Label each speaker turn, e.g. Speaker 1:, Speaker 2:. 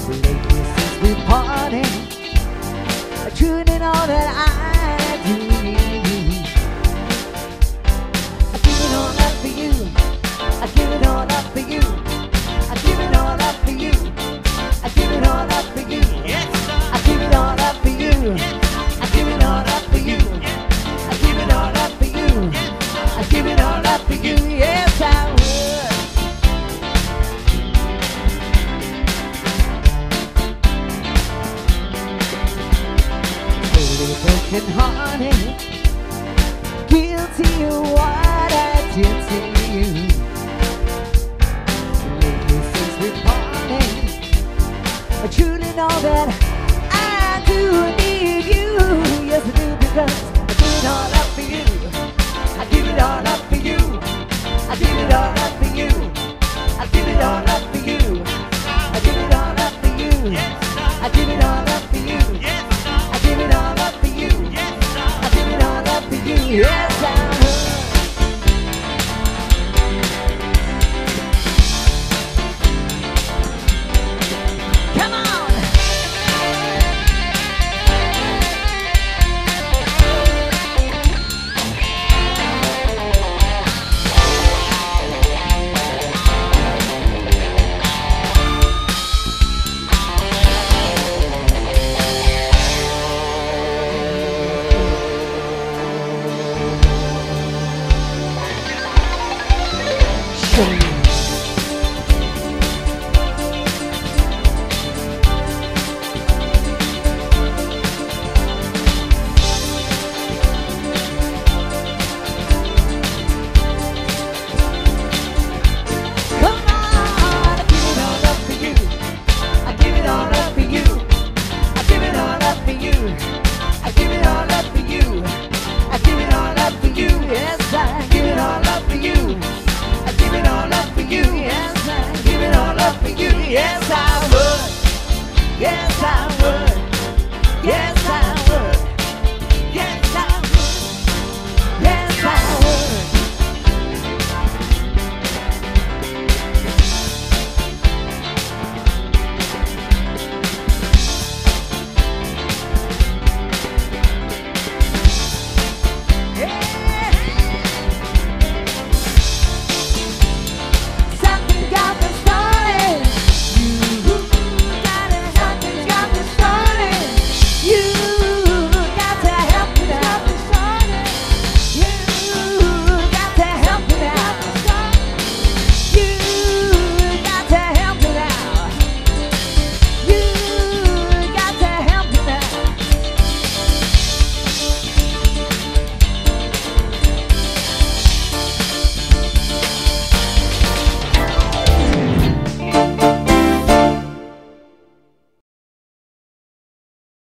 Speaker 1: Lately since we parted, I truly know that I do need you. I give it all up for you. I give it all up for you. I give it all up for you. I give it all up for you. I give it all up for you. I give it all up for you. I give it all up for you. I give it all up for you. Yes, I would. Broken hearted, guilty of what I did to you. Lately since we parted, I truly know that I do need you. Yes, I do, because I give it all up for you. I give it all up for you. I give it all up for you. I give it all up for you. I give it all up for you. I give it all up for you. I give it all up for you. I give it all up for you. Yes, I would. Come on. Yes, I would. Yes, I would. Yes, I